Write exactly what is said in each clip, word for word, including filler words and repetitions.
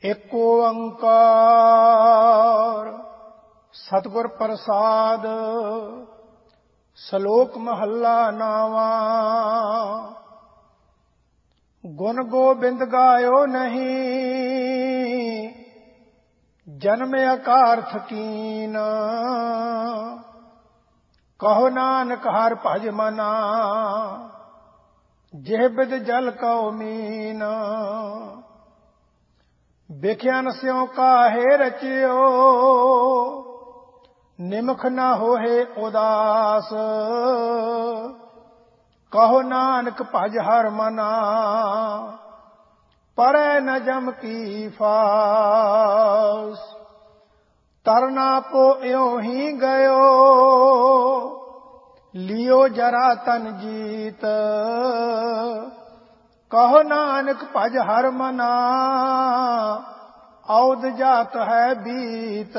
एको ओंकार सतगुर प्रसाद। सलोक महला नावा। गुण गोबिंद गायो नहीं, जन्म अकारथ कीन। कहो नानक हर भज मना, जेह बिद जल कौ मीन। बिख्यान स्यों काहे रचियो, निमख न होहे उदास। कहो नानक भज हर मना, परै न जम की फास। तरना पो यों ही गयो, लियो जरा तन जीत। कहो नानक भज हर मना, औद जात है बीत।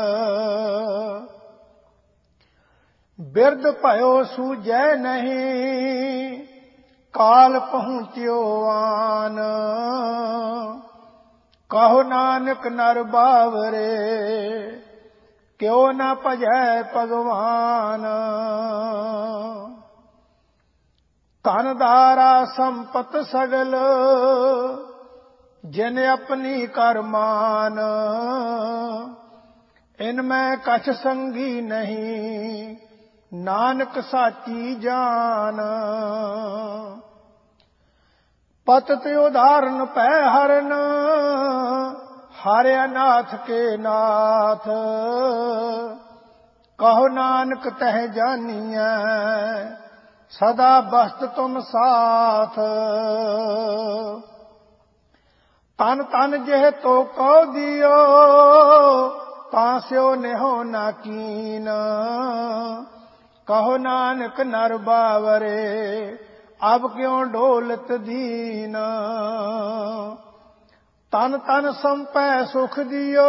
बिरद भयो सूझै नहीं, काल पहुँच्यो आन। कहो नानक नर बावरे, क्यों न भजै भगवान। धन दारा संपत सगल, जिन अपनी कर मान। इनमें कछ संगी नहीं, नानक साची जान। पतत उदाहरण पै हरन, हारे नाथ के नाथ। कहो नानक तह जानिए, सदा बस्त तुम साथ। तन तन जेह तो कौ दियो, तास्यो नेहो न कीन। कहो नानक नर बावरे, अब क्यों डोलत दीन। तन तन संपै सुख दियो,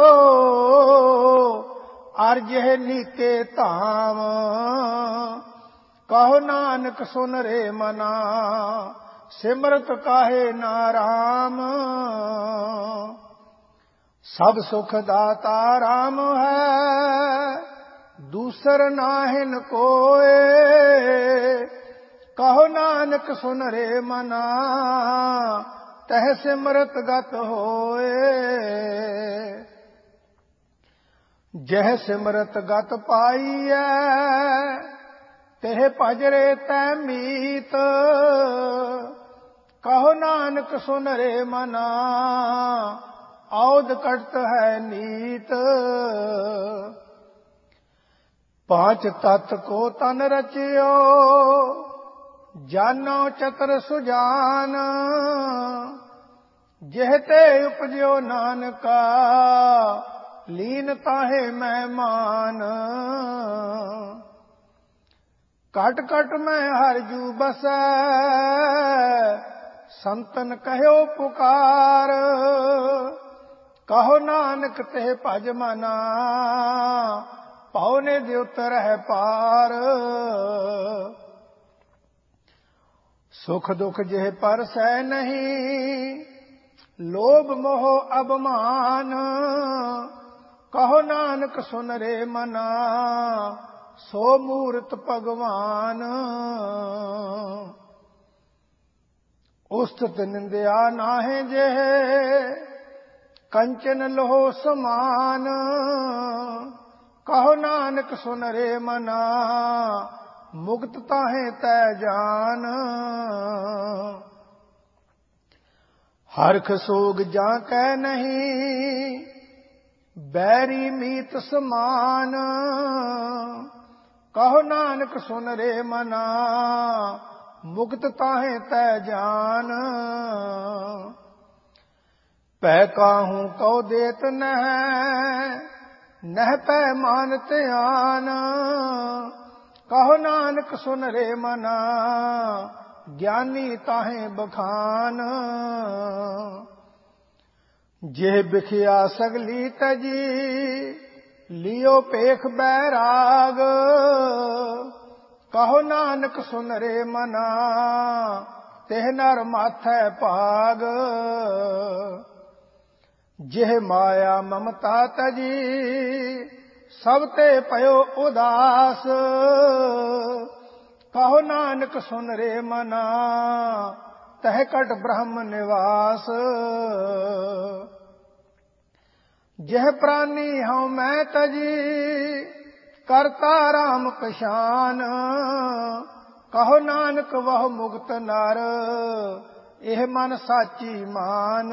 अर जेह नीके धाम। कहो नानक सुन रे मना, सिमरत काहे नाराम। सब सुख दाता राम है, दूसर नाहिन कोय। कहो नानक सुन रे मना, तह सिमरत गत होए। जह सिमरत गत पाईऐ, तेह भजरे तै मीत। कहो नानक सुन रे मना, औद कटत है नीत। पांच तत्व को तन रचियो, जानो चतर सुजान। जेहते उपजो नानका, लीन ताहे मेहमान। कट कट में हर जू बसै, संतन कहो पुकार। कहो नानक ते भज मना, पौने द्योत रह पार। सुख दुख जेह परसै नहीं, लोभ मोह अभिमान। कहो नानक सुन रे मना, सो मूरत भगवान। उस्तत निंदया नाहे जेह, कंचन लोह समान। कहो नानक सुन रे मना, मुक्त ताहे तै जान। हरख सोग जा कै नहीं, बैरी मीत समान। कहो नानक सुन रे मना, मुक्त ताहे तै जान। पै काहू कौ देत नह, नह पै मानत आन। कहो नानक सुन रे मना, ज्ञानी ताहे बखान। जेह बिखिया सगली तजी, लियो पेख बैराग। कहो नानक सुन रे मना, तेह नर माथै भाग। ਜਿਹ ਮਾਇਆ ਮਮਤਾ ਤਜੀ ਸਭ ਤੇ ਪਇਓ ਉਦਾਸ। ਕਹੋ ਨਾਨਕ ਸੁਨ ਰੇ ਮਨਾ ਤਹ ਕਟ ਬ੍ਰਹਮ ਨਿਵਾਸ। ਜਿਹ ਪ੍ਰਾਨੀ ਹਉ ਮੈਂ ਤਜੀ ਕਰਤਾ ਰਾਮ ਕਸ਼ਾਨ। ਕਹੋ ਨਾਨਕ ਵਹੁ ਮੁਕਤ ਨਰ ਇਹ ਮਨ ਸਾਚੀ ਮਾਨ।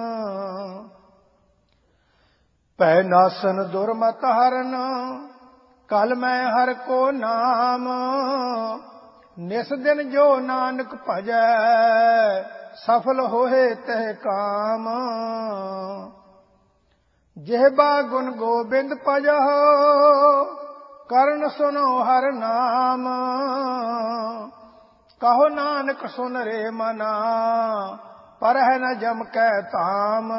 ਪੈ ਨਾਸਨ ਦੁਰਮਤ ਹਰਨ ਕਲ ਮੈਂ ਹਰ ਕੋ ਨਾਮ। ਨਿਸ ਦਿਨ ਜੋ ਨਾਨਕ ਭਜੈ ਸਫਲ ਹੋਏ ਤਹਿ ਕਾਮ। ਜਿਹਬਾ ਗੁਣ ਗੋਬਿੰਦ ਭਜਹੁ ਕਰਨ ਸੁਨੋ ਹਰ ਨਾਮ। ਕਹੋ ਨਾਨਕ ਸੁਨ ਰੇ ਮਨਾ ਪਰਹਿ ਨ ਜਮ ਕੈ ਧਾਮ।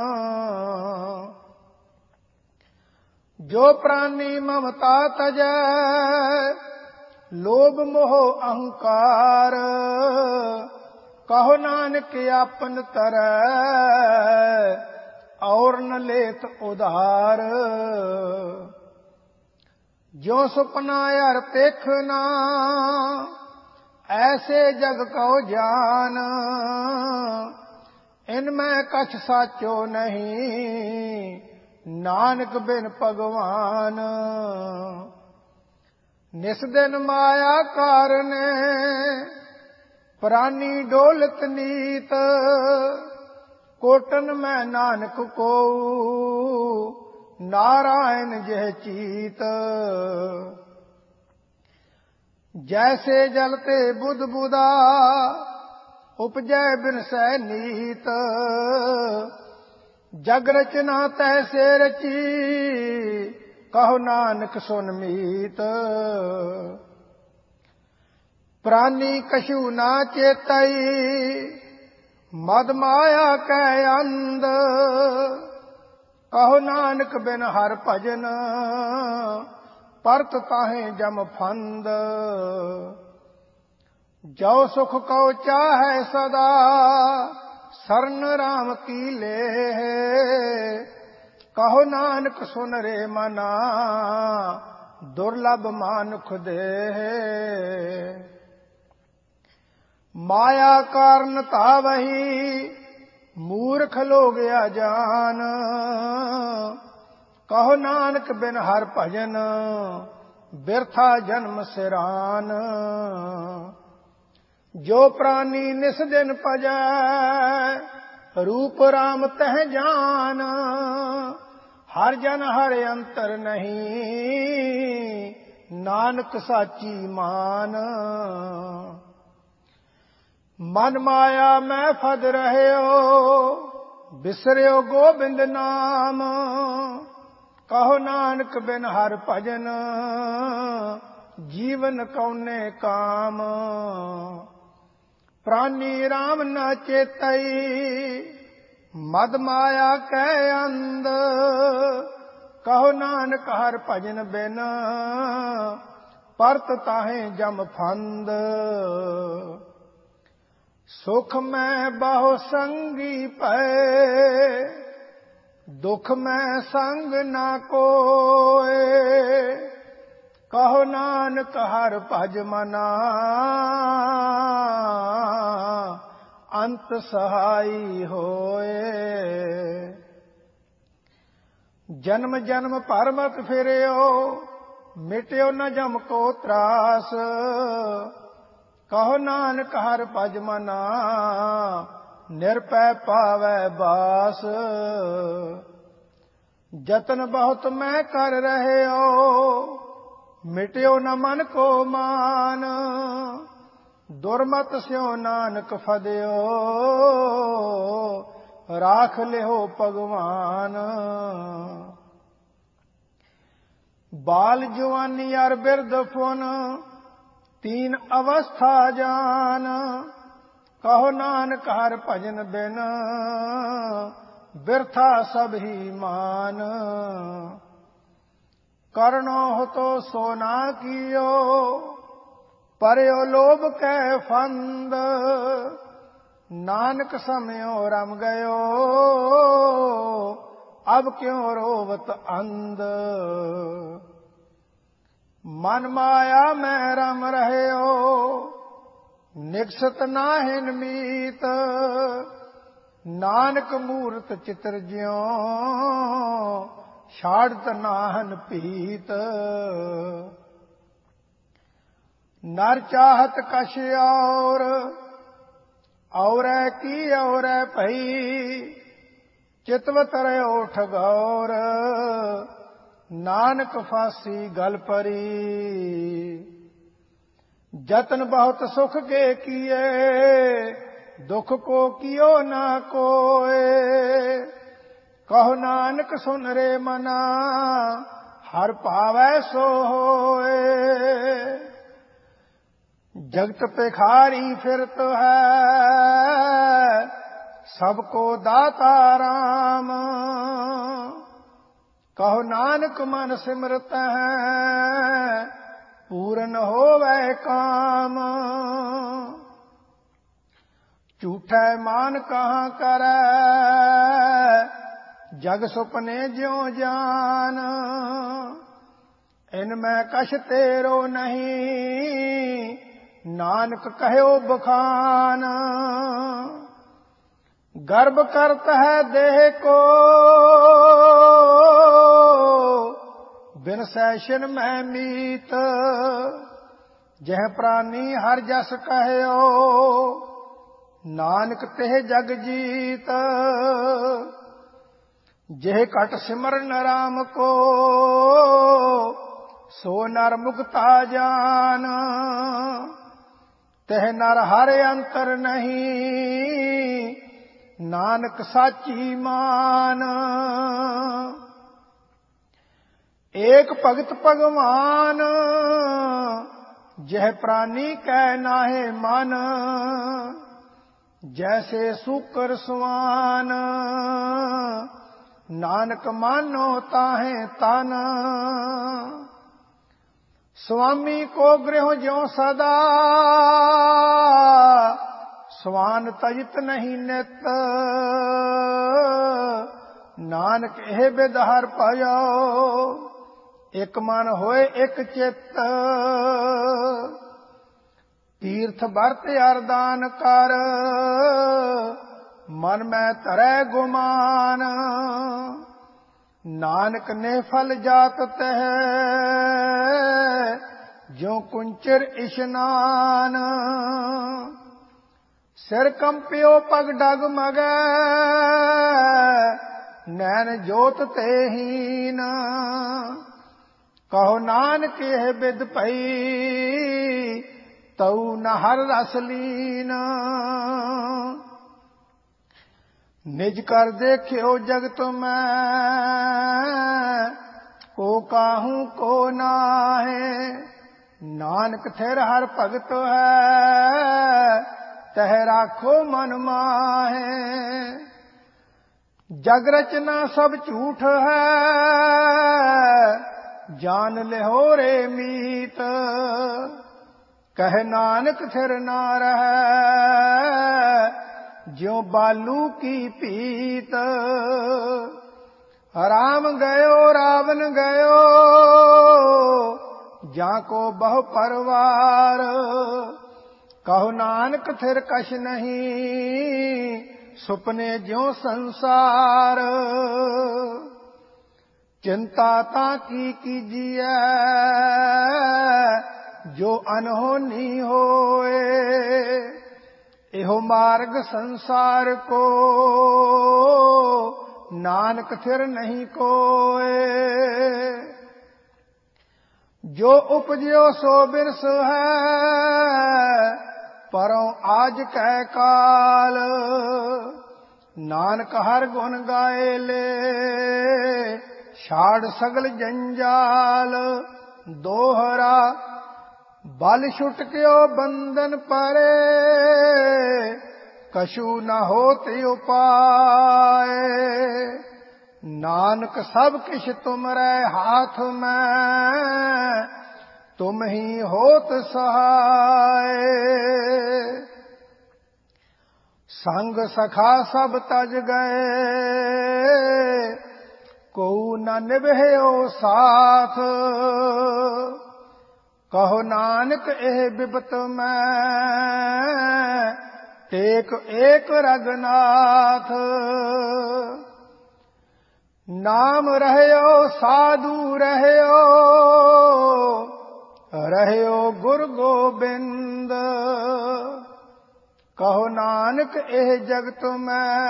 ਜੋ ਪ੍ਰਾਨੀ ਮਮਤਾ ਤਜੈ ਲੋਭ ਮੋਹ ਅਹੰਕਾਰ। ਕਹੋ ਨਾਨਕ ਆਪਨ ਤਰੈ ਔਰ ਨ ਲੇਤ ਉਧਾਰ। ਜੋ ਸੁਪਨਾ ਅਰ ਪੇਖਨਾ ਐਸੇ ਜਗ ਕਉ ਜਾਨ। ਇਨ ਮੈਂ ਕਛ ਸਾਚੋ ਨਹੀਂ ਨਾਨਕ ਬਿਨ ਭਗਵਾਨ। ਨਿਸ ਦਿਨ ਮਾਇਆ ਕਾਰਨੇ ਪ੍ਰਾਨੀ ਡੋਲਤ ਨੀਤ। ਕੋਟਨ ਮੈਂ ਨਾਨਕ ਕੋ ਨਾਰਾਇਣ ਜਿਹ ਚੀਤ। ਜੈਸੇ ਜਲ ਤੇ ਬੁਧ ਬੁਦਾ ਉਪਜੈ ਬਿਨਸੈ ਨੀਤ। ਜਗ ਰਚਨਾ ਤੈਸੇ ਰਚੀ ਕਹੋ ਨਾਨਕ ਸੁਨ ਮੀਤ। ਪ੍ਰਾਨੀ ਕਛੂ ਨਾ ਚੇਤਈ ਮਦ ਮਾਇਆ ਕੈ ਅੰਧ। ਕਹੋ ਨਾਨਕ ਬਿਨ ਹਰ ਭਜਨ ਪਰਤ ਤਾਹੇ ਜਮ ਫੰਦ। ਜੋ ਸੁਖ ਕਉ ਚਾਹੈ ਸਦਾ ਸਰਨ ਰਾਮ ਕੀ ਲੇਹ। ਕਹੋ ਨਾਨਕ ਸੁਨ ਰੇ ਮਨਾ ਦੁਰਲਭ ਮਾਨੁਖ ਦੇਹ। ਮਾਇਆ ਕਾਰਨ ਧਾਵਹੀ ਮੂਰਖ ਲੋਗ ਅਜਾਨ। ਕਹੋ ਨਾਨਕ ਬਿਨ ਹਰ ਭਜਨ ਬਿਰਥਾ ਜਨਮ ਸਿਰਾਨ। ਜੋ ਪ੍ਰਾਨੀ ਨਿਸ ਦਿਨ ਭਜੈ ਰੂਪ ਰਾਮ ਤਹ ਜਾਨ। ਹਰ ਜਨ ਹਰ ਅੰਤਰ ਨਹੀਂ ਨਾਨਕ ਸਾਚੀ ਮਾਨ। ਮਨ ਮਾਇਆ ਮੈਂ ਫਦ ਰਹਿਓ ਬਿਸਰਿਓ ਗੋਬਿੰਦ ਨਾਮ। ਕਹੋ ਨਾਨਕ ਬਿਨ ਹਰ ਭਜਨ ਜੀਵਨ ਕਉਨੇ ਕਾਮ। ਪ੍ਰਾਨੀ ਰਾਮ ਨ ਚੇਤਈ ਮਦ ਮਾਇਆ ਕੈ ਅੰਧ। ਕਹੋ ਨਾਨਕ ਹਰ ਭਜਨ ਬਿਨ ਪਰਤ ਤਾਹੇ ਜਮ ਫੰਦ। ਸੁਖ ਮੈਂ ਬਹੁ ਸੰਗੀ ਪਏ ਦੁਖ ਮੈਂ ਸੰਗ ਨਾ ਕੋਏ। ਕਹੋ ਨਾਨਕ ਹਰ ਭਜ ਮਨਾ ਅੰਤ ਸਹਾਈ ਹੋਏ। ਜਨਮ ਜਨਮ ਭਰ ਮਤ ਫਿਰਿਓ ਮਿਟਿਓ ਨ ਜਮ ਕੋ ਤਰਾਸ। ਕਹੋ ਨਾਨਕ ਹਰ ਭਜ ਮਨਾ ਨਿਰਭੈ ਪਾਵੈ ਬਾਸ। ਜਤਨ ਬਹੁਤ ਮੈਂ ਕਰ ਰਹਿਓ ਮਿਟਿਓ ਨ ਮਨ ਕੋ ਮਾਨ। ਦੁਰਮਤ ਸਿਓ ਨਾਨਕ ਫਦਿਓ ਰਾਖ ਲਿਓ ਭਗਵਾਨ। ਬਾਲ ਜਵਾਨੀ ਅਰ ਬਿਰਧ ਫੁਨ ਤੀਨ ਅਵਸਥਾ ਜਾਨ। ਕਹੋ ਨਾਨਕ ਹਰ ਭਜਨ ਬਿਨ ਬਿਰਥਾ ਸਭ ਹੀ ਮਾਨ। ਕਰਨੋ ਤੋ ਸੋ ਨਾ ਕੀਓ ਪਰਿਓ ਲੋਭ ਕੈ ਫੰਦ। ਨਾਨਕ ਸਮਿਓ ਰਮ ਗਇਓ अब क्यों रोवत अंध। मन माया में रम रहे हो, निकसत नाहिन मीत। नानक मूरत चित्र ज्यों, छाड़त नाहन पीत। नर चाहत कछ और, और की और भई। चितवत रहो ठगौर, नानक फांसी गल परी। जतन बहुत सुख के किए, दुख को कियो ना कोय। कहो नानक सुन रे मना, हर पावै सो होए। जगत भिखारी फिरत है, सबको दाता राम। कहो नानक मन सिमरत है, पूरन होवै काम। झूठै मान कहाँ करै, जग सुपने ज्यों जान। इनमें कछ तेरो नहीं, नानक कहो बखान। गर्भ करत है देह को, बिन सैशन में मीत। जह प्राणी हर जस कहयो, नानक तेह जग जीत। जेह कट सिमरन राम को, सो नर मुक्ता जान। तेह नर हर अंतर नहीं, नानक साची मान। एक भगत भगवान, जह प्राणी कै नाहे मन। जैसे सूकर सुआन, नानक मानो ताहे तन। स्वामी को गृह ज्यों सदा, स्वान तजित नहीं नित। नानक एह बिद हर पायो, एक मन होए एक चित। तीर्थ बरत अरदान कर, मन में तरै गुमान। नानक ने फल जात तह, ज्यों कुंचर इशनान। सिर कंपियो पग डगमगै, नैन जोत तेहीन। कहो नानक यह बिद पई, तऊ न हर रस लीन। निज कर देखियो जगत में, को काहू को नाहे। नानक थिर हर भगत है, तह राखो मन माहे। जग रचना सब झूठ है, जान लिहो रे मीत। कह नानक थिर ना रहे, ज्यों बालू की पीत। राम गयो रावण गयो, जाको बहु परवार। कहो नानक थिर कछ नहीं, सुपने ज्यों संसार। चिंता ताकी कीजिए, जो अनहोनी होए। एहो मार्ग संसार को, नानक थिर नहीं कोय। जो उपजियो सो बिरस है, परों आज कै काल। नानक हर गुण गाए ले, छाड़ सगल जंजाल। दोहरा बल छुटक्यो बंधन परे, कछु न होत उपाय। नानक सब किछ तुमरे हाथ में, तुम ही होत सहाय। संग सखा सब तज गए, न निभयो साथ। कहो नानक एह बिपत मैं टेक एक रघुनाथ। नाम रहयो साधु रहयो रहयो गुरु गोबिंद। कहो नानक एह जगत में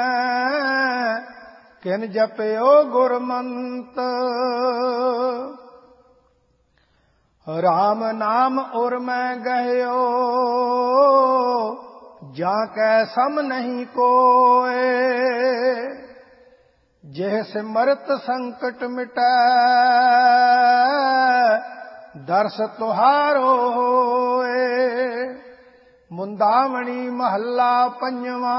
किन जपयो गुरमंत। राम नाम उर मैं गहयो जाकै सम नहीं कोय। जेह सिमरत संकट मिटै दर्श तुहारो होए। मुंदावणी महला पंजवा।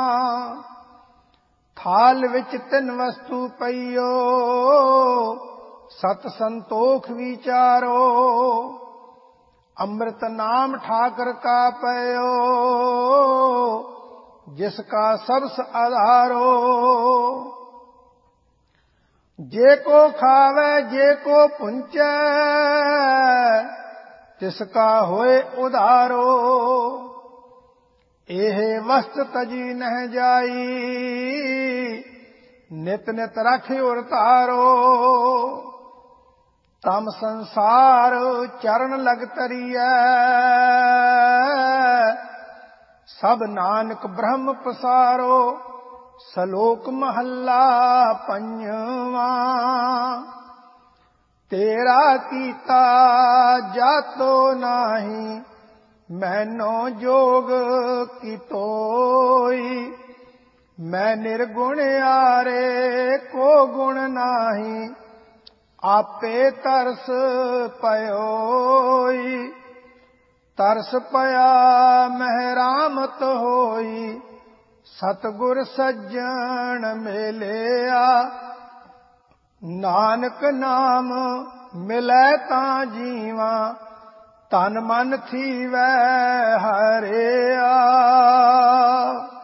थाल विच तिन वस्तु पईयो सत संतोख विचारो। अमृत नाम ठाकर का पयो जिसका सबस आधारो। जे को खावे जे को पुंचै तिसका होए उधारो। एह वस्त तजी नह जाई नित नित रख उर तारो। तम संसार चरण लग तरियै सब नानक ब्रह्म पसारो। सलोक महला पंजवा। तेरा कीता जातो नाही मैनो जोग कीतोई। मैं निर्गुण आरे को गुण नाही आपे तरस पयोई। तरस पया महरामत होई सतगुर सज्जन मिलिया। नानक नाम मिलै तां जीवा तन मन थीवै हरिया।